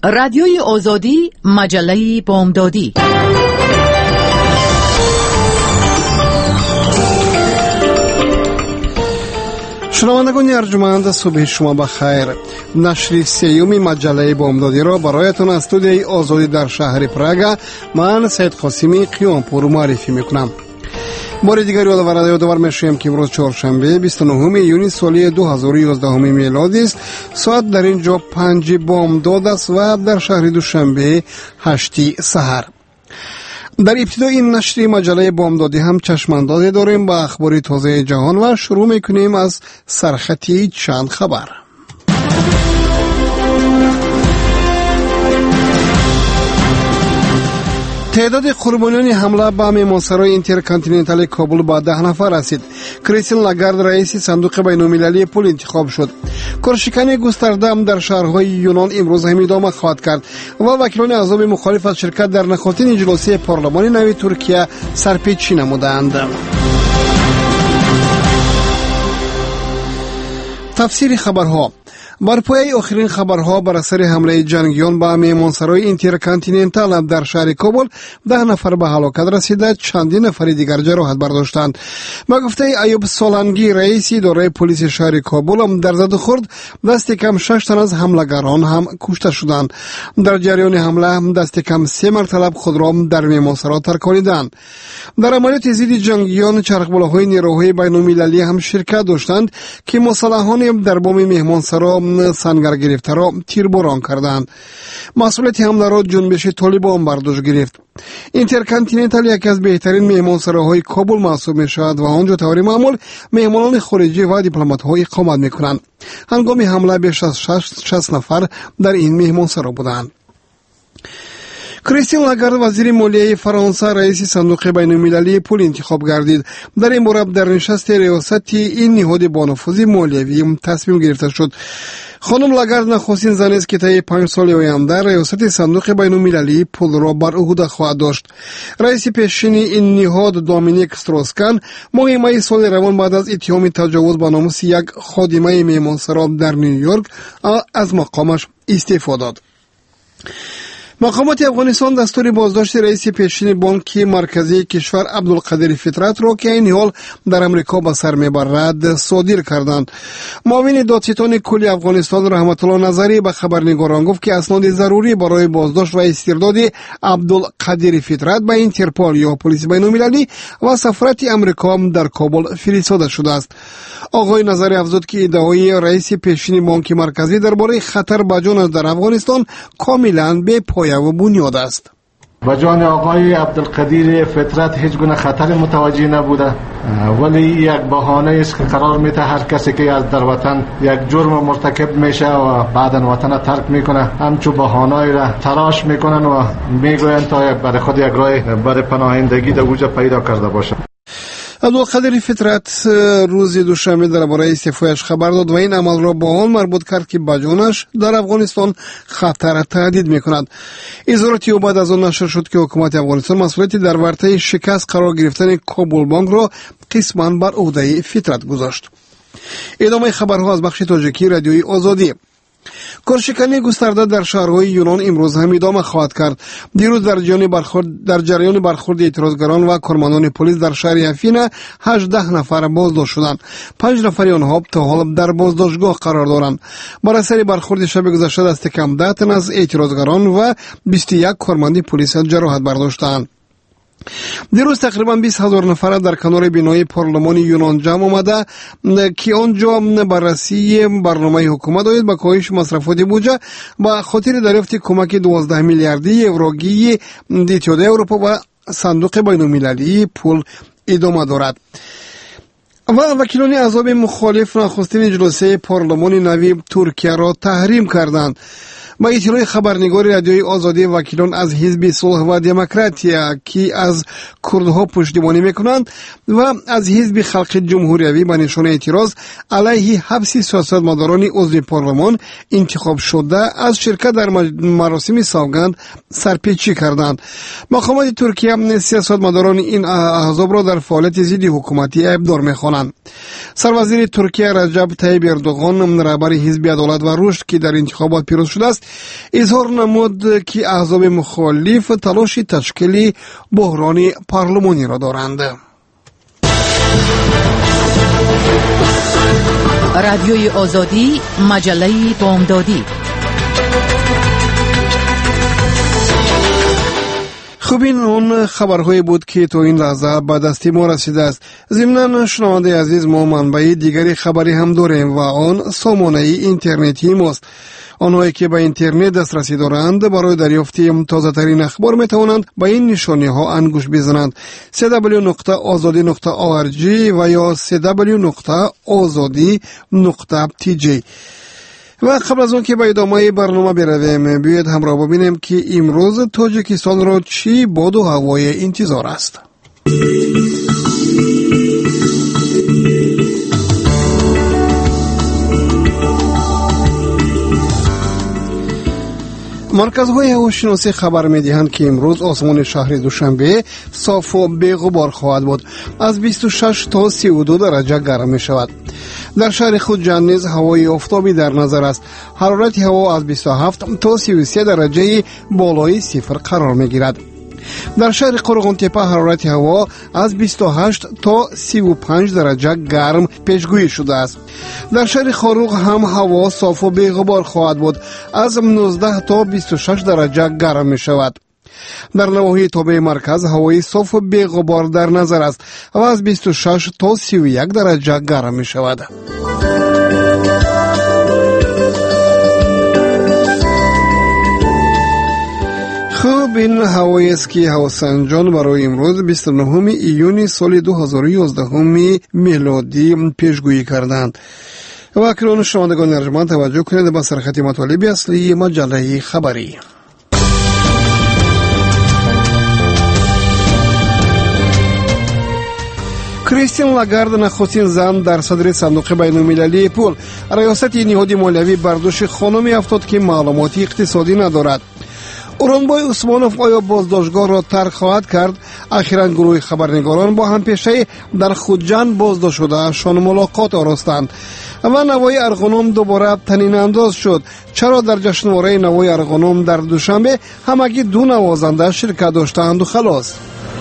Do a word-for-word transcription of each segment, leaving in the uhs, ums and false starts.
رادیوی آزادی، مجله بامدادی. شنوندگان ارجمند، صبح شما بخیر. نشر سیوم مجله بامدادی را برایتان از استودیوی آزادی در شهر پراگ من سید قاسمی قیامپور معرفی میکنم. بار دیگر یادآور یادآور میشویم که امروز چهارشنبه بیست و نهم ایونی سال دو هزار و یازده میلادی است. ساعت در اینجا پنج بامداد است و در شهر دوشنبه هشت سحر. در ابتدای این نشر مجله بامدادی هم چشماندازی داریم با اخبار تازه جهان و شروع میکنیم از سرخطی چند خبر. تعداد قربانیان حمله به مهمانسرای اینترکانتیننتال کابل با ده نفر رسید. کریستین لاگارد رئیس صندوق بین‌المللی پول انتخاب شد. کورشکانی گسترده هم در شهرهای یونان امروز هم ادامه خواهد کرد و وکیلان احزاب مخالف از شرکت در نخستین جلسه پارلمان نوی ترکیه سرپیچی نمودند. تفسیر خبرها. بر پایه آخرین خبرها بر اثر حمله جنگیان به مهمانسرای اینترکانتیننتال در شهر کابل ده نفر به هلاکت رسیده، چندین نفر دیگر جراحت برداشتند. با گفته ایوب سولانگی رئیس اداره پلیس شهر کابل هم در زد و خورد دست کم شش تن از حملگران هم کشته شدند. در جریان حمله دست کم سه مرتبه خود را در مهمانسرا ترکاندند. در عملیات ضد جنگیان چرخبالاهای نیروهای بین‌المللی هم شرکت داشتند که مسلحان در بام مهمانسرا سنگر گرفته را تیرباران کردند. مسئولیت حمله را جنبش طالبان بر دوش گرفت. اینترکانتیننتال یکی از بهترین مهمانسراهای کابل محسوب می شود و آنجا طور معمول مهمانان خارجی و دیپلمات‌ها اقامت می کنند. هنگام حمله بیش از شصت نفر در این مهمانسرا بودند. کریستین لاگارد وزیر مالیه فرانسه رئیس صندوق بین‌المللی پول انتخاب گردید. در این مورد در نشست ریاست این نهاد بانفوذی مالیوی تصمیم گرفته شد. خانم لاگارد نخستین زنی است که طی پنج سال آینده ریاست صندوق بین‌المللی پول را بر عهده خواهد داشت. رئیس پیشین این نهاد دومینیک استروسکان ماه می سال روان بعد از اتهام تجاوز به ناموس یک خادمه مهمانسرا در نیویورک از مقامش استعفا داد. مقامات افغانستان دستور بازداشت رئیس پیشین بانک مرکزی کشور عبدالقادر فطرت را که این حال در امریکا به سر میبرد صادر کردند. معاون دادستان کلی افغانستان رحمت الله نظری به خبرنگاران گفت که اسناد ضروری برای بازداشت و استرداد عبدالقادر فطرت به اینترپول یا پلیس بین‌المللی و سفارت امریکا در کابل فرستاده شده است. آقای نظری افزود که ادعای رئیس پیشین بانک مرکزی درباره خطر به جان در افغانستان کاملا بی پایه و بنیاد است. و جان آقای عبدالقادر فطرت هیچ گونه خطر متوجه نبوده، ولی یک بهانه است که قرار میده هر کسی که از در وطن یک جرم مرتکب میشه و بعداً وطن ترک میکنه همچو بهانه‌ای را تراش میکنن و میگوین تا برای خود یک راه برای پناهندگی در اوجا پیدا کرده باشه. عبدالقادر فطرت روز دوشنبه درباره استعفایش خبر داد و این عمل را با آن مربوط کرد که به جانش در افغانستان خطر تهدید میکند. اظهارات او بعد از آن نشر شد که حکومت افغانستان مسئولیت در ورطه شکست قرار گرفتن کابل بانک را قسماً بر عهده فطرت گذاشت. ادامه خبرها از بخش تاجیکی رادیوی آزادی. کورشکانی گسترده در شهرهای یونان امروز هم ادامه خواهد کرد. دیروز در جریان برخورد در جریان برخورد اعتراضگران و کارمندان پلیس در شهر افینا هجده نفر بازداشت شدند. پنج نفر آنها تا حالا در بازداشتگاه قرار دارند. بر اثر برخورد شب گذشته دست کم ده تن از اعتراضگران و بیست و یک کارمند پلیس جراحت برداشتند. دیروز تقریبا بیست هزار نفر در کنار بینای پارلمان یونان جمع آمده که آنجا بررسی برنامه حکومت آید با کاهش مصرفات بودجه با خاطر دریافت کمک دوازده میلیاردی یوروگی اتحاد اروپا و صندوق بین‌المللی پول ادامه دارد. و وکیلان احزاب مخالف نخستین جلسه پارلمان نوی ترکیه را تحریم کردند. با اطلاع خبرنگار رادیوی آزادی وکیلان از حزب صلح و دموکراتیا که از کردها پشتیبانی میکنند و از حزب خلق جمهوریوی به نشانه اعتراض علیه حبس سیاستمداران عضو پارلمان انتخاب شده از شرکت در مراسم سوگند سرپیچی کردند. مقامات ترکیه سیاستمداران این احزاب را در فعالیت ضد حکومتی ابدار میخوانند. سروزیر ترکیه رجب طیب اردوغان رهبر حزب عدالت و رشد که در انتخابات پیروز شده است اظهار نمود که احزاب مخالف تلاش تشکیل بحران پارلمانی را دارند. رادیوی آزادی، مجله بامدادی. خب این اون خبرهایی بود که تو این لحظه به دستی ما رسیده است. ضمناً شنونده عزیز، ما منبع دیگری خبری هم داریم و آن سامانه اینترنتی ماست. آنهایی که به اینترنت دسترسی دارند برای دریافت تازه ترین اخبار می توانند به این نشانی ها انگوش بزنند: سی دبلیو نقطه آزادی نقطه او ار جی و یا سی دبلیو نقطه آزادی نقطه تی جی. و قبل از اون که به ادامه برنامه برویم، بیاید همراه ببینیم که امروز تاجیکستان را چی باد و هوای انتظار است. مرکزهای هواشناسی خبر می‌دهند که امروز آسمان شهر دوشنبه صاف و بی‌غبار خواهد بود. از بیست و شش تا سی و دو درجه گرم می‌شود. در شهر خودجان نیز هوای آفتابی در نظر است. حرارت هوا از بیست و هفت تا سی و سه درجه بالای صفر قرار می‌گیرد. در شهر قرغن‌تپه حرارت هوا از بیست و هشت تا سی و پنج درجه گرم پیشگویی شده است. در شهر خاروق هم هوا صاف و بی‌غبار خواهد بود. از نوزده تا بیست و شش درجه گرم می شود. در نواحی تابع مرکز هوای صاف و بی‌غبار در نظر است و از بیست و شش تا سی و یک درجه گرم می شود. خب این هوایی است که هواسنجان برای امروز بیست و نه ایون سال دو هزار و یازده میلادی پیشگویی کردند. و اکنون شنوندگان ارجمند توجه کنید به سرخط مطالب اصلی مجله خبری. کریستین لاگارد نخستین زن در صدر صندوق بین المللی پول. ریاست نهاد مالیوی برداشت خانمی افتاد که معلومات اقتصادی ندارد. اورانبای عثمانوف آیا بازداشتگاه را ترک خواهد کرد؟ اخیراً گروه خبرنگاران با همپیشه در خودجان بازداشت شده شان ملاقات آراستند. و نوای ارغنم دوباره طنین انداز شد. چرا در جشنواره نوای ارغنم در دوشنبه همگی دو نوازنده شرکت داشتند و خلاص؟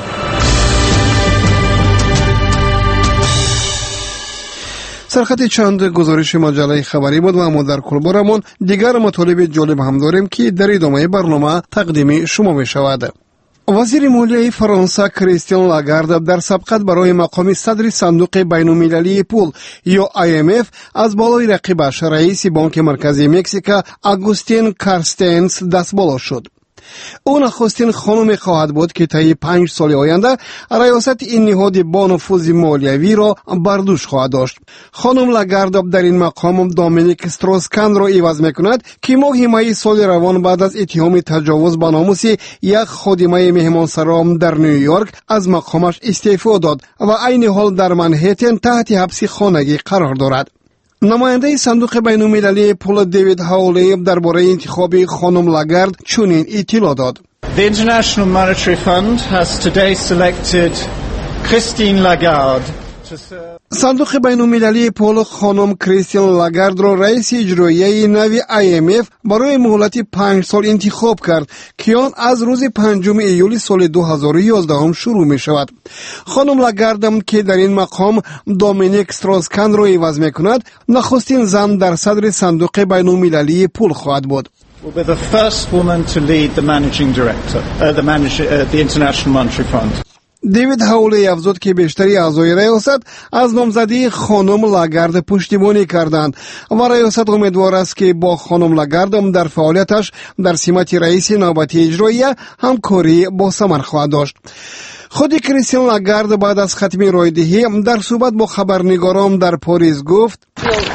سرخط چند گزارش مجله خبری بود و اما در کلبارمون دیگر مطالب جالب هم داریم که در ادامه برنامه تقدیم شما می شود. وزیر مالیه فرانسه کریستین لاگارد در سبقت برای مقام صدر صندوق بین المللی پول یا آی ام اف از بالای رقیبش رئیس بانک مرکزی مکزیک آگوستین کارستنس دست بالا شد. او نخستین خانم خواهد بود که طی پنج سال آینده ریاست این نهاد با نفوذ مالیوی را بر دوش خواهد داشت. خانم لاگارد در این مقام دومینیک استروس-کان را عوض میکند که ماه می سال روان بعد از اتهام تجاوز به ناموس یک خادمه مهمانسرا در نیویورک از مقامش استعفا داد و عین حال در منهتن تحت حبس خانگی قرار دارد. نماینده صندوق بین المللی پول دیوید هاولی درباره انتخاب خانم لاگارد چنین اطلاع داد. The International Monetary Fund has today selected Christine Lagarde to serve. صندوق بین المللی پول خانم کریستین لاگارد را رئیس اجرایی نوی آی ام اف برای مهلت پنج سال انتخاب کرد که آن از روز پنجم ایول سال دو هزار و یازده شروع می شود. خانم لاگارد که در این مقام دومینیک استروس-کان را عوض می کند، نخستین زن در صدر صندوق بین المللی پول خواهد بود. Will be the first woman to lead the managing director, uh, the, manager, uh, the International Monetary Fund. دیوید هاولی افزود که بیشتری اعضای ریاست از نامزدی خانم لاگارد پشتیبانی کردند و ریاست امیدوار است که با خانم لاگارد در فعالیتش در سمت رئیس نوبتی اجرایی همکاری با ثمر خواهد داشت. خود کریستین لاگارد بعد از ختم رایدهی در صحبت با خبرنگاران در پاریس گفت: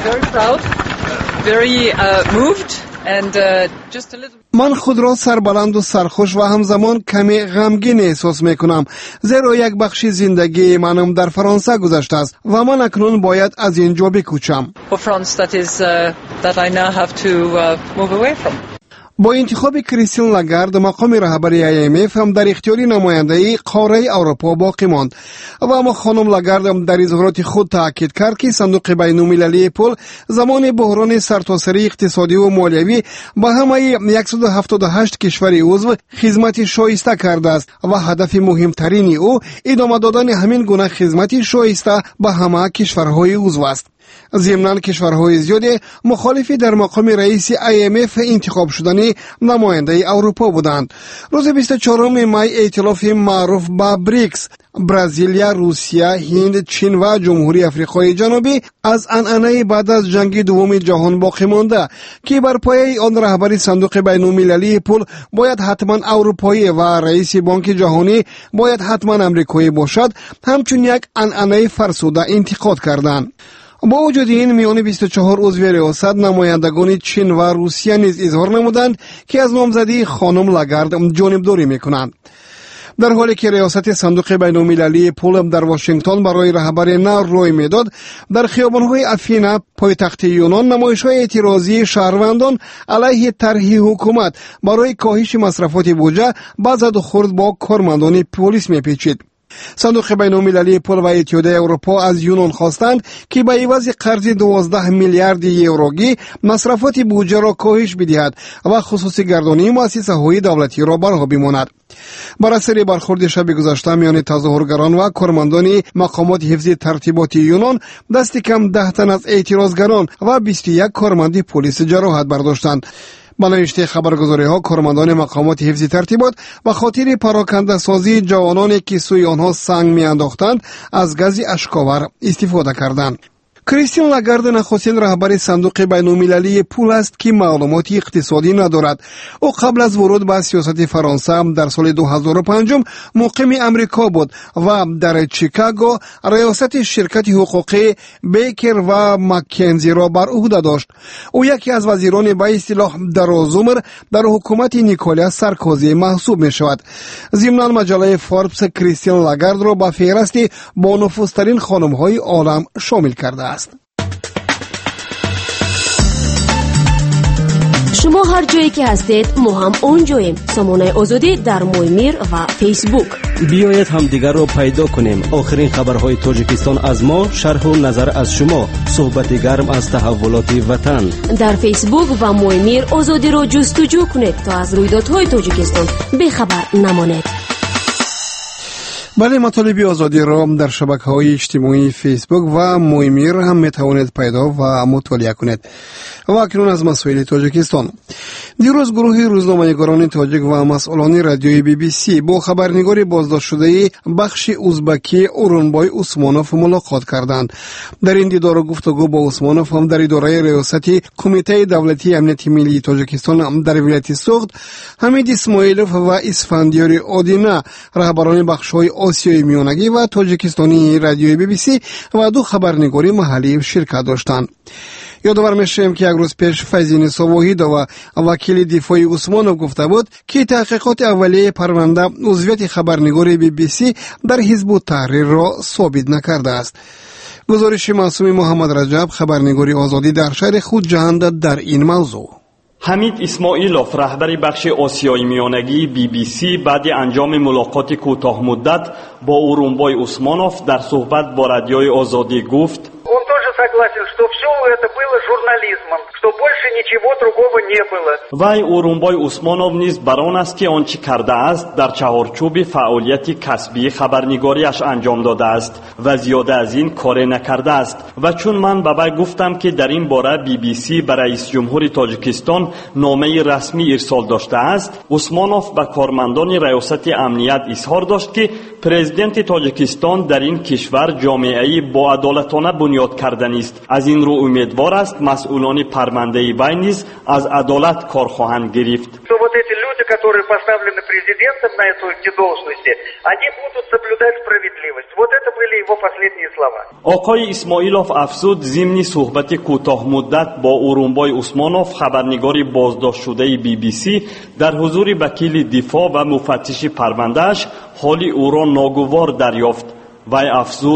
من خود را سربلند و سرخوش و همزمان کمی غمگین احساس میکنم، زیرا یک بخش زندگی منم در فرانسه گذشته است و من اکنون باید از اینجا بکوچم. با انتخاب کریستین لاگارد مقام رهبری ای ام اف هم در اختیار نمایندگی قاره اروپا باقی ماند و اما خانم لاگارد در اظهارات خود تاکید کرد که صندوق بین المللی پول زمان بحران سرتاسری اقتصادی و مالیوی به همه صد و هفتاد و هشت کشور عضو خدمت شایسته کرده است و هدف مهمترین او ادامه دادن همین گونه خدمت شایسته به همه کشورهای عضو است. ضمناً کشورهای زیادی مخالف در مقام رئیس ای ام اف انتخاب شدن نماینده اروپا بودند. روز بیست و چهارم می ائتلاف معروف به بریکس برزیلیا، روسیه، هند، چین و جمهوری آفریقای جنوبی از عنعنه بعد از جنگ دوم جهان باقی مانده که بر پایه آن رهبری صندوق بین المللی پول باید حتما اروپایی و رئیس بانک جهانی باید حتما امریکایی باشد همچون یک عنعنه فرسوده انتقاد کردند. با وجود این میان بیست و چهار عضو ریاست نمایندگان چین و روسیه نیز اظهار نمودند که از نامزدی خانم لاگارد جانبداری میکنند. در حالی که ریاست صندوق بین المللی پول در واشنگتن برای رهبری نو روی میداد، در خیابان‌های افینا پایتخت یونان نمایش‌های اعتراضی شهروندان علیه طرح حکومت برای کاهش مصرفات بودجه با زد و خورد با کارمندان پلیس میپیچید. صندوق بین المللی پول و اتحادیه اروپا از یونان خواستند که به عوض قرض دوازده میلیارد یوروگی مصرفات بودجه را کاهش بدهد و خصوصی گردانی مؤسسه‌های دولتی را برها بماند. بر اثر برخورد شب گذشته میان تظاهرگران و کارمندان مقامات حفظ ترتیبات یونان دست کم ده تن از اعتراضگران و بیست و یک کارمند پلیس جراحت برداشتند. با نوشته خبرگزاری ها کارمندان مقامات حفظ ترتیبات به خاطر پراکنده سازی جوانانی که سوی آنها سنگ می انداختند از گاز اشکاور استفاده کردند. کریستین لاگارد نخستین رهبر صندوق بین المللی پول است که معلومات اقتصادی ندارد. او قبل از ورود به سیاست فرانسه در سال دو هزار و پنج مقیم امریکا بود و در چیکاگو ریاست شرکت حقوقی بیکر و مکنزی را بر عهده داشت. او یکی از وزیران به اصطلاح درازعمر در حکومت نیکولاس سارکوزی محسوب می شود. ضمناً مجله فوربس کریستین لاگارد را به فهرست با نفوذترین خانم‌های عالم شامل کرده است. شما هر جایی که هستید ما هم اون جاییم. سامانه آزادی در مویمیر و فیسبوک. بیایید هم دیگر رو پیدا کنیم. آخرین خبرهای تاجیکستان از ما، شرح و نظر از شما، صحبت گرم از تحولات وطن. در فیسبوک و مویمیر آزادی رو جستجو کنید تا از رویدادهای تاجیکستان بخبر نمانید. بله، مطالب آزادی را در شبکه‌های اجتماعی فیسبوک و مویمیر هم میتوانید پیدا و مطالعه کنید. و اکنون از مسائل تاجیکستان. دیروز گروه روزنامه‌نگاران تاجیک و مسئولان رادیوی بی بی سی با خبرنگار بازداشت شده بخش ازبکی اورونبای عثمانوف ملاقات کردند. در این دیدار و گفتگو با عثمانوف هم در اداره ریاستی کمیته دولتی امنیت ملی تاجیکستان در ولایت سوخت، حمید اسماعیلوف و اسفندیار اودینا رهبران بخش‌های آسیای میانگی و تاجیکستانی رادیوی بی بی سی و دو خبرنگاری محلی شرکت داشتند. یادآور میشیم که یک روز پیش فیضین صواحید و وکیل دفاعی عثمانوف گفته بود که تحقیقات اولیه پرونده عضویت خبرنگار بی بی سی در حزب التحریر را ثابت نکرده است. گزارش معصوم محمد رجب، خبرنگاری آزادی در شهر خود جهند در این موضوع. حمید اسماعیلوف رهبر بخش آسیای میانگی بی بی سی بعد انجام ملاقات کوتاه مدت با اورونبای عثمانوف در صحبت با رادیوی آزادی گفت: Он тоже согласен, что все это было журнализмом, что больше ничего другого не было. وای اورونبای عثمانوف نیز بران است که آنچه کرده است در چهارچوب فعالیت کسبی خبرنگاریش انجام داده است و زیاده از این کار نکرده است. و چون من به وی گفتم که در این باره بی بی سی به رئیس جمهور تاجیکستان نامه رسمی ارسال داشته است، عثمانوف به کارمندان ریاست امنیت اظهار داشت که پرزیدنت تاجیکستان در این کشور جامعه‌ای با عدالتانه بنیاد کردن است. از این رو امیدوار است مسئولان پرونده وی نیز از عدالت کار خواهند گرفت. Вот эти люди, которые поставлены президентом на эти должности, они будут соблюдать справедливость. Вот это были его последние слова. آقای اسماعیلوف افزود ضمن صحبت کوتاه مدت با اورونبای عثمانوف خبرنگار بازداشت شده بی بی سی در حضور وکیل دفاع و مفتش پروندهش حال او را ناگوار دریافت. وی افزود: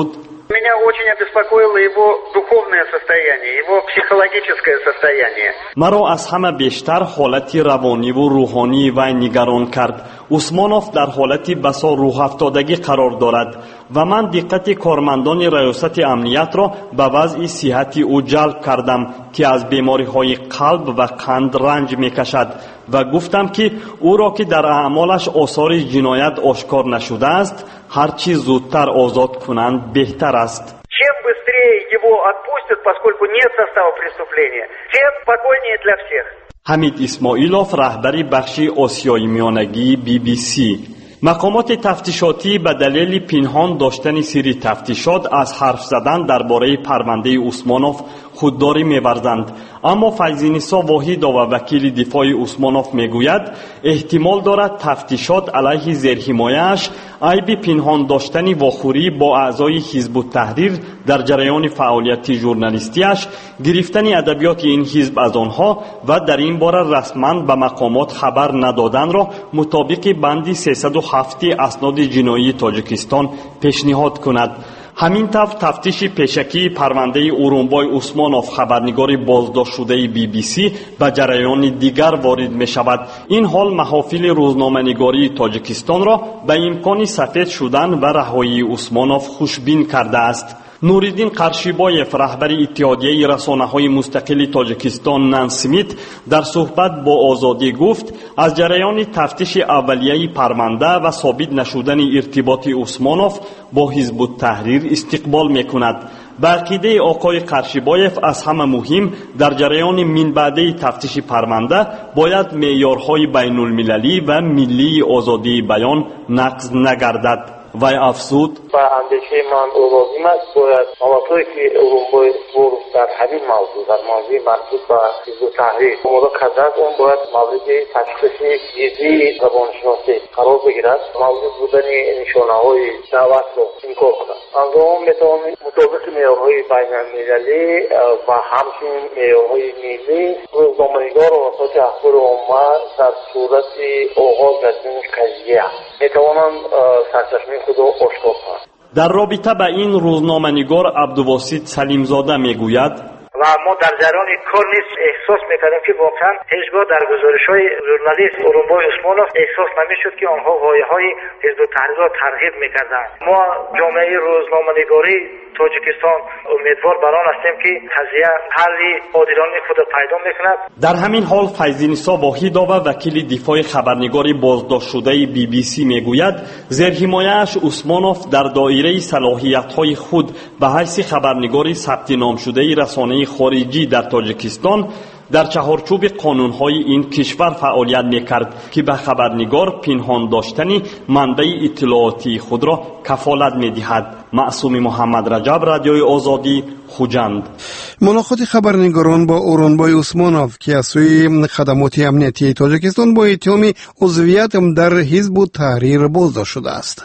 Меня очень обеспокоило его духовное состояние, его психологическое состояние. مرا از همه بیشتر حالت روانی و روحانی وی نگران کرد. عثمانوف در حالتی بسا روح افتادگی قرار دارد و من دقت کارمندان ریاست امنیت را به وضع صحتی او جلب کردم که از بیماری های قلب و قند رنج میکشد و گفتم که او را که در اعمالش آثار جنایت آشکار نشده است هرچی زودتر آزاد کنند بهتر است. Чем быстрее его отпустят, поскольку нет состава преступления, тем спокойнее для всех. حمید اسماعیلوف رهبر بخش آسیای میانگی بی بی سی. مقامات تفتیشاتی به دلیل پنهان داشتن سری تفتیشات از حرف زدن درباره پرونده عثمانوف خودداری می‌ورزند، اما فیض‌نسا واحد و وکیل دفاع عثمانوف میگوید احتمال دارد تفتیشات علیه زیرحمایه‌اش عیب پنهان داشتن واخوری با اعضای حزب التحریر در جریان فعالیت ژورنالیستیش، گرفتن ادبیات این حزب از آنها و در این باره رسما به مقامات خبر ندادن را مطابق بند سیصد و هفت اسناد جنایی تاجیکستان پیشنهاد کند. همین طور تفتیش پیشکی پرونده اورونبای عثمانوف خبرنگار بازداشت شده بی بی سی به جریان دیگر وارد می شود. این حال محافل روزنامه‌نگاری تاجیکستان را به امکان سفید شدن و رهایی عثمانوف خوشبین کرده است. نوریدین قرشیبایف رهبر اتحادیه رسانه‌های مستقل تاجیکستان نانسمیت در صحبت با آزادی گفت از جریان تفتیش اولیه پرونده و ثابت نشدن ارتباط عثمانوف با حزب التحریر استقبال می‌کند. به عقیده آقای قرشیبایف از همه مهم در جریان من بعده تفتیش پرونده باید معیارهای بین المللی و ملی آزادی بیان نقض نگردد. وی افزود با اندیشه من او لازم است باید موضوعی که اورونبای اسمانوف در همین موضوع در موضوع مربوط به حزب التحریر آماده کرده است اون باید مورد تشخیص جدی زبانشناسی قرار بگیرد، موجود بودن نشانه‌های دعوت را انکار کند. انجام میتوانید مطابق معیارهای بین المللی و همچنین معیارهای ملی روزنامه‌نگار و وسایل اخبار عامه در صورت آغاز کردن قضیه میتوانند سرچشمه خود را آشکار کنند. در رابطه با این روزنامه‌نگار عبدالواسط سلیمزاده میگوید و ما در جریان کار نیست احساس میکردیم که واقعا هیچگاه در گزارش‌های ژورنالیست اورونبای عثمانوف احساس نمیشد که آنها غایه‌های حزب التحریر را ترغیب میکردند. ما جامعه روزنامه‌نگاری تاجیکستان امیدوار بر آن هستیم که قضیه حلی عادلانه خود پیدا میکند. در همین حال فیض‌نسا واحدا و وکیل دفاع خبرنگاری بازداشت شده بی بی سی میگوید زیرحمایه‌اش عثمانوف در دایره صلاحیت‌های خود به حیث خبرنگاری ثبت نام شده رسانه خارجی در تاجیکستان در چهارچوب قانون‌های این کشور فعالیت می‌کرد که به خبرنگار پنهان داشتن منبع اطلاعاتی خود را کفالت می‌دهد. معصوم محمد رجب، رادیوی آزادی، خوجند. ملاقات خبرنگاران با اورونبای عثمانوف که از سوی خدمات امنیتی تاجیکستان با اتهام عضویت در حزب التحریر بازداشت شده است.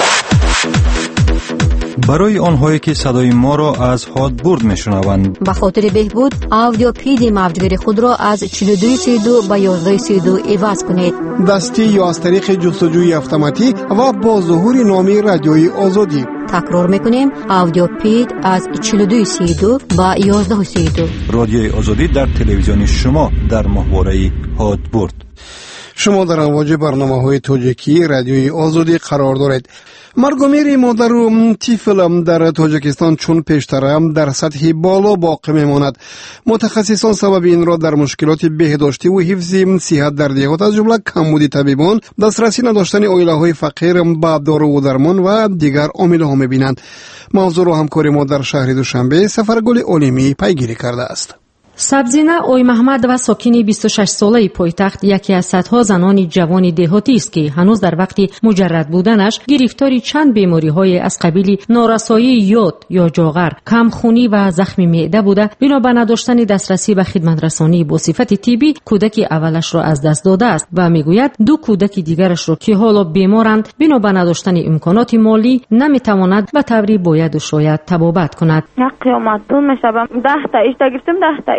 برای آنهایی که صدای ما را از هادبورد میشنوند به خاطر بهبود آودیو پید موجگیر خود را از چهل و دو سی و دو به یازده سی و دو عوض کنید. دستی یا از طریق جستجوی اتوماتیک و با ظهور نامی رادیوی آزادی. تکرار میکنیم آودیو پید از چهل و دو سی و دو به یازده سی و دو. رادیوی آزادی در تلویزیون شما در محوره هادبورد. شما در امواج برنامه‌های تاجیکی رادیوی آزادی قرار دارید. مرگ و میر مادر و طفل در تاجیکستان چون پیشتر در سطح بالا باقی میماند. متخصصان سبب این را در مشکلات بهداشتی و حفظ صحت در دیهات از جمله کمبود طبیبان، دسترسی نداشتن عائله‌های فقیر به دارو و درمان و دیگر عامل‌ها می‌بینند. موضوع را همکار ما در شهر دوشنبه سفرگل علیمی پیگیری کرده است. سبزینه اوی محمد و ساکن بیست و شش ساله پایتخت یکی از صدها زنان جوان دهاتی است که هنوز در وقت مجرد بودنش گرفتاری چند بیماری‌های از قبیل نارسایی یود یا جاغر، کمخونی و زخم معده بوده. بنا به نداشتن دسترسی به خدمت رسانی با صفت طبی کودک اولش را از دست داده است و میگوید دو کودک دیگرش را که حالا بیمارند بنا به نداشتن امکانات مالی نمیتواند به طوری باید و شاید طبابت کند. قیامت دون میشم ده تا ایش گرفتم ده تا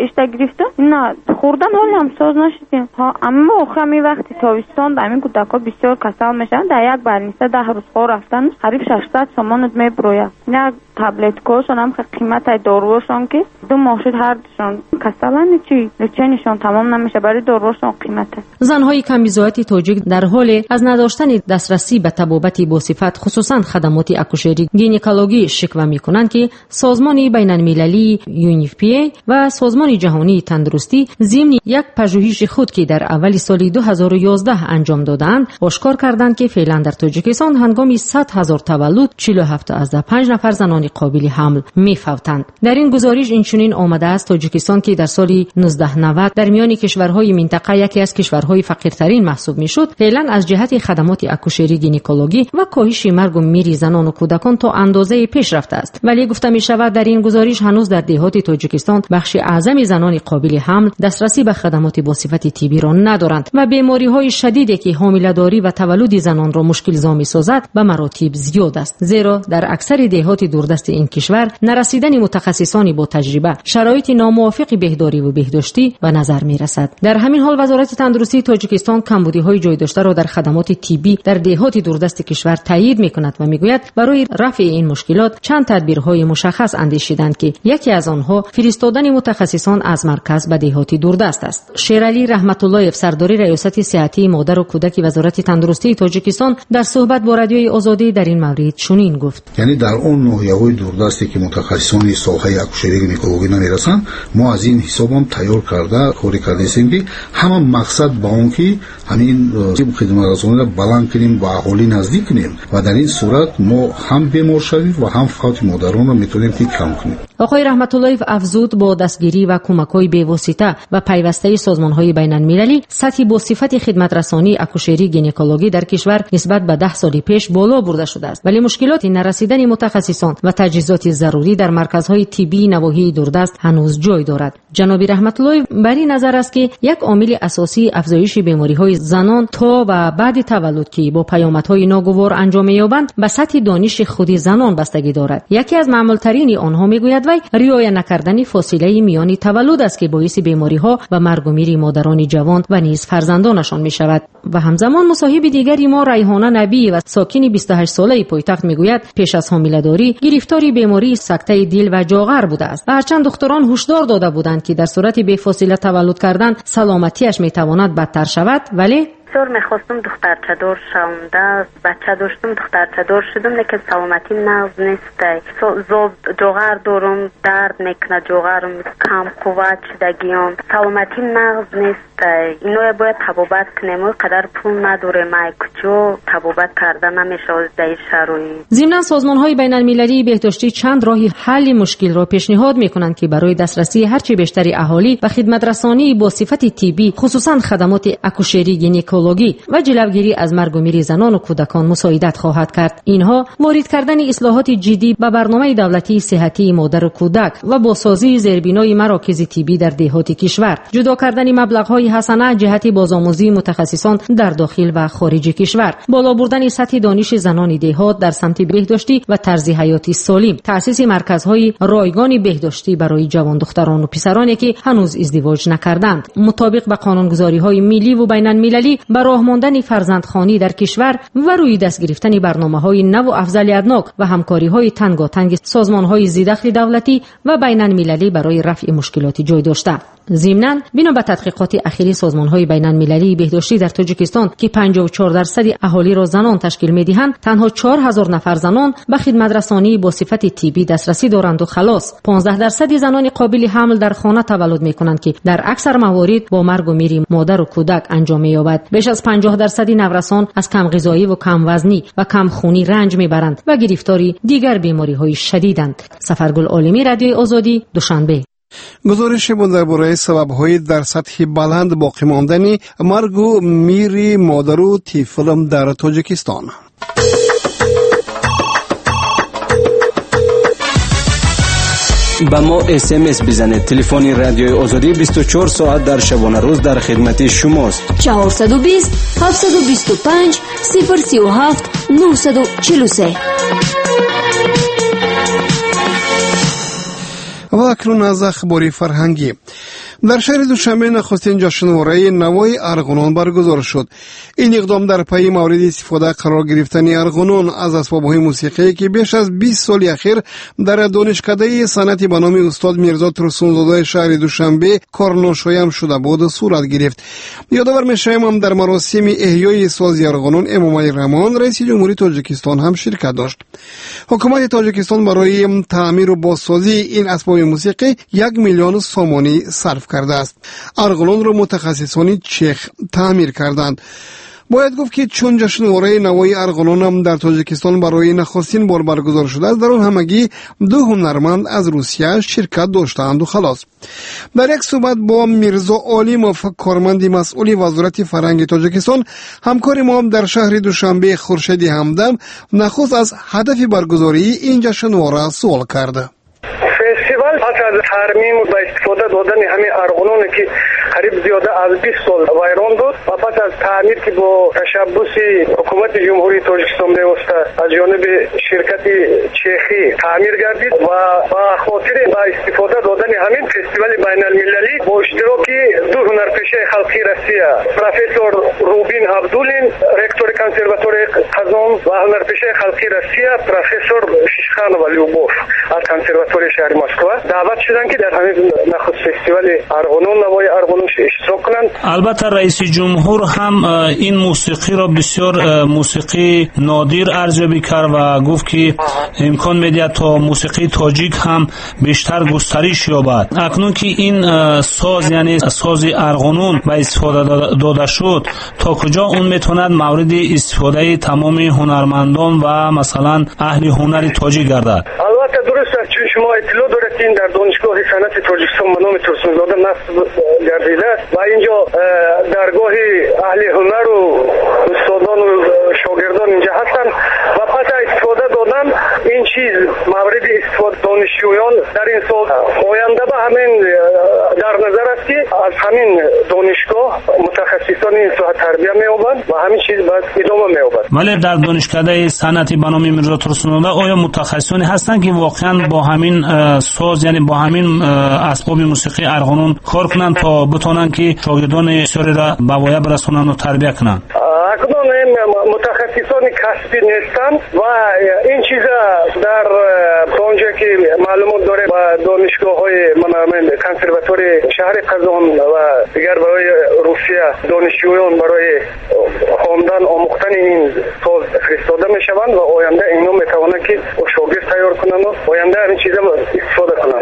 رشته گرفتم نه خوردن حالی هم ساز نشدیم ها. اما آخر می وقتی تابستان در این کودکا بسیار کسل میشن در یک برنیسته ده روز خواه رفتن قریب ششصد تومان می بروید. یک تبلت کوشان هم قیمت داروشان که دو ماه شد هر دوشان کسلن چی لچنشان تمام نمیشه برای داروشان قیمته. زنهای کمیزایت تاجیک در حال از نداشتن دسترسی به طبابت با صفت خصوصا خدمات اکوشری گینکولوژی شکوه میکنند که سازمان بین المللی یونیفپی و سازمان جهانی تندرستی ضمن یک پژوهش خود که در اول سال دو هزار و یازده انجام دادند آشکار کردند که فعلا در تاجیکستان هنگام صد هزار تولد چهل و هفت از پنج نفر زنان قابل حمل میفوتند. در این گزارش اینچنین آمده است تاجیکستان که در سال نوزده نود در میان کشورهای منطقه یکی از کشورهای فقیرترین محسوب میشد، فعلا از جهت خدمات اکوشری گینکولوژی و کاهش مرگ و میر زنان و کودکان تا اندازه پیش رفته است. ولی گفته می شود در این گزارش هنوز در دهات تاجیکستان بخش اعظم زنان قابل حمل دسترسی به خدمات با صفت طبی را ندارند و بیماری های شدیدی که حامله‌داری و تولد زنان را مشکل زا می‌سازد به مراتب زیاد است. زیرا در اکثر دهات دوردست این کشور نرسیدن متخصصان با تجربه، شرایط ناموافق بهداری و بهداشتی به نظر می رسد. در همین حال وزارت تندرستی تاجیکستان کمبودی‌های جای داشته را در خدمات طبی در دهات دوردست کشور تایید می‌کند و می‌گوید برای رفع این مشکلات چند تدبیرهای مشخص اندیشیدند که یکی از آنها فرستادن متخصصان از مرکز به دهات دوردست است. شیرعلی رحمت اللهیف سرداری ریاست صحتی مادر و کودک وزارت تندرستی تاجیکستان در صحبت با رادیوی آزادی در این مورد چنین گفت: یعنی در اون ناحیه‌های دوردستی که متخصصان ساحه اکوشری گینکولوژی نمیرسند، ما از این حساب هم تیار کرده کاری کردیم که همه مقصد با اون که همین خدمت‌رسانی را بلند کنیم و اهالی نزدیک کنیم و در این صورت ما هم بیمار شویم و هم فوت مادران را میتونیم که کم کنیم. آقای رحمت اللهیف افزود با دستگیری و کمک‌های بی‌واسطه و پیوسته سازمان‌های بین‌المللی سطح با صفت خدمت‌رسانی اکوشری گینکولوژی در کشور نسبت به ده سال پیش بالا برده شده است، ولی مشکلات نرسیدن متخصصان و تجهیزات ضروری در مرکزهای طبی نواحی دوردست هنوز جای دارد. جناب رحمت اللهیف بر این نظر است که یک عامل اساسی افزایش بیماری‌های زنان تا و بعد تولد که با پیامدهای ناگوار انجام یابند به سطح دانش خود زنان بستگی دارد. یکی از معمول‌ترین آنها میگوید وی رعایت نکردن فاصله میان تولد است که باعث بیماری‌ها و مرگ و میر مادران جوان و نیز فرزندانشان می‌شود. و همزمان مصاحب دیگری ما ریحانه نبی و ساکن بیست و هشت ساله پایتخت میگوید پیش از حامله‌داری گرفتاری بیماری سکته دل و جاغر بوده است. و هرچند دکتران هشدار داده بودند که در صورت بی‌فاصله تولد کردن سلامتیش میتواند بدتر شود، ولی بسیار میخواستم دخترچه دار شوم. در بچه داشتم دخترچه دار شدم، لیکن سلامتی مغز نیست. زوب جوغر دارم، درد میکنه جوغرم، کم قوت شدگیام، سلامتی مغز نیست. اینو باید تبابت کنیم و قدر پول نداره مای کچو تبابت کرده نمیشه از در شرایط. ضمن سازمان‌های بین‌المللی بهداشتی چند راه حل مشکل را پیشنهاد میکنند که برای دسترسی هرچه بیشتری اهالی و خدمت‌رسانی با صفت طبی خصوصا خدمات اکوشری گینکولوژی و جلوگیری از مرگ و میر زنان و کودکان مساعدت خواهد کرد. اینها وارد کردن اصلاحات جدی به برنامه دولتی صحتی مادر و کودک و بازسازی زیربنای مراکز طبی در دهات کشور، جدا کردن مبلغ‌های حسنه جهت بازآموزی متخصصان در داخل و خارج کشور، بالا بردن سطح دانش زنان دهات در سمت بهداشتی و طرز حیاتی سالم، تأسیس مرکزهای رایگان بهداشتی برای جوان دختران و پسرانی که هنوز ازدواج نکردند، مطابق به قانونگذاری‌های ملی و بین‌المللی به راه ماندن فرزندخوانی در کشور و روی دست گرفتن برنامه‌های نو و افضلیت‌ناک و همکاری‌های تنگاتنگ سازمان‌های ذی-دخل دولتی و بین‌المللی برای رفع مشکلات جای داشته. ضمناً بنا به تحقیقات اخیری سازمان‌های بین‌المللی بهداشتی در تاجیکستان که پنجاه و چهار درصد اهالی را زنان تشکیل می‌دهند، تنها چهار هزار نفر زنان به خدمت‌رسانی با صفت طبی دسترسی دارند و خلاص پانزده درصد زنان قابل حمل در خانه تولد می‌کنند که در اکثر موارد با مرگ و میر مادر و کودک انجام می‌یابد. بیش از پنجاه درصد نورسان از کم غذایی و کم وزنی و کم خونی رنج می‌برند و گرفتاری دیگر بیماری‌های شدیدند. سفرگل عالمی، رادیوی آزادی، دوشنبه. گزارش بود درباره سبب‌های در سطح بلند باقی ماندن مرگ و میر مادر و طفل در تاجیکستان. با ما اس ام اس بزنید. تلفن رادیوی آزادی بیست و چهار ساعت در شبانه روز در خدمت شماست. چهارصد و بیست هفتصد و بیست و پنج صفر سی و هفت نهصد و چهل و سه. و اکنون از اخبار فرهنگی. در شهر دوشنبه نخستین جشنواره نوای ارغنون برگزار شد. این اقدام در پی مورد استفاده قرار گرفتن ارغنون از اسباب‌های موسیقی که بیش از بیست سال اخیر در دانشکده صنعتی به نام استاد میرزا ترسونزاده شهر دوشنبه کارناشایم شده بود صورت گرفت. یادآور می‌شویم هم در مراسم احیای ساز ارغنون امام علی رحمان رئیس جمهوری تاجیکستان هم شرکت داشت. حکومت تاجیکستان برای تعمیر و بازسازی این اسباب موسیقی یک میلیون سومانی صرف کرده است. ارغنون را متخصصان چخ تعمیر کردند. باید گفت که چون جشنواره نوای ارغنون هم در تاجیکستان برای نخستین بار برگزار شده است، در آن همگی دو هنرمند از روسیه شرکت داشتند و خلاص. در یک صحبت با میرزا علیموف کارمند مسئول وزارت فرهنگ تاجیکستان، همکار ما در شهر دوشنبه خورشیدی همدم نخست از هدف برگزاری این جشنواره سوال کرده. فستیوال پس از ترمیم و استفاده دادن همین ارغنون که قریب زیاده از بیست سال ویران بود و پس از تعمیر که با تشبث حکومت جمهوری تاجیکستان میوسته از جانب شرکت چخی تعمیر گردید و با خاطر با استفاده دادن همین فستیوال بین المللی با اشتراک دو هنرپیشه خلقی روسیه پروفسور روبین عبدولین رکتور کنسرواتوار قزان و هنرپیشه خلقی روسیه پروفسور شیشخان ولیوبوف از کنسرواتوار شهر مسکو دعوت شدن که در همین نخست فستیوال ارغنون نوای ارغنون اشتراک کنند. البته رئیس جمهور هم این موسیقی را بسیار موسیقی نادر ارزیابی کرد و گفت که امکان می‌دهد تا موسیقی تاجیک هم بیشتر گسترش یابد. اکنون که این ساز یعنی ساز ارغنون به استفاده داده شد، تا کجا اون میتواند مورد استفاده تمام هنرمندان و مثلا اهل هنر تاجیک گردد؟ البته درست است، چون شما اطلاع دارید در دانشگاه صنعت تاجیکستان به نام ترسونزاده نصب گردیده است و اینجا درگاه اهل هنر و استادان و شاگردان اینجا هستند و پس استفاده دادن این چیز مورد استفاده دانشجویان در این سال آینده به همین در نظر است که از همین دانشگاه متخصصان این ساحه تربیت می‌یابند و همین چیز باید ادامه می‌یابد. ولی در دانشکده صنعتی به نام میرزا ترسونزاده آیا متخصصانی هستند که واقعا با همین ساز یعنی با همین اسباب موسیقی ارغنون کار کنند تا بتونن که شاگردان سری را به وایه برسونن و تربیت کنند؟ اکنون این متخصصان کسبی نیستند و این چیزا در اونجا که معلومات داره با دانشگاه‌های من کنسرواتوار شهر قزان و دیگر برای روسیه دانشجویان برای خواندن آموختن این ساز فرستاده میشوند و آینده اینا میتوانند که شاگرد تیار کنند و آینده این چیزا استفاده کنند.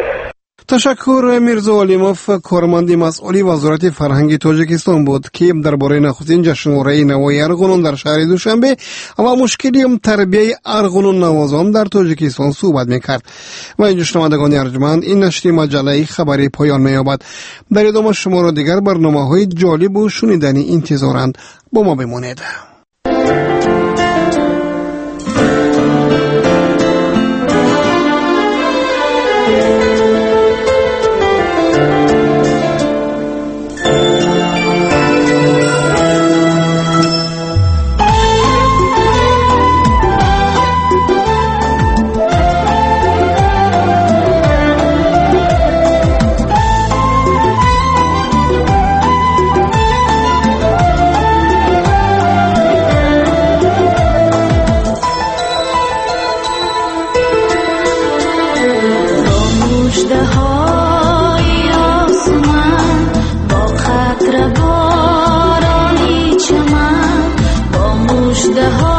تشکر. میرزا علیموف کارمند مسئول وزارت فرهنگ تاجیکستان بود که درباره نخستین جشنواره نوای ارغنون در شهر دوشنبه و مشکلی تربیت ارغنون نوازان در تاجیکستان صحبت میکرد. و این شنوندگان ارجمند، این نشر مجله خبری پایان مییابد. در ادامه شما را دیگر برنامه‌های جالب و شنیدنی انتظارند. با ما بمانید. مژده‌های آسمان با قطره بارانی چمن با مژده‌های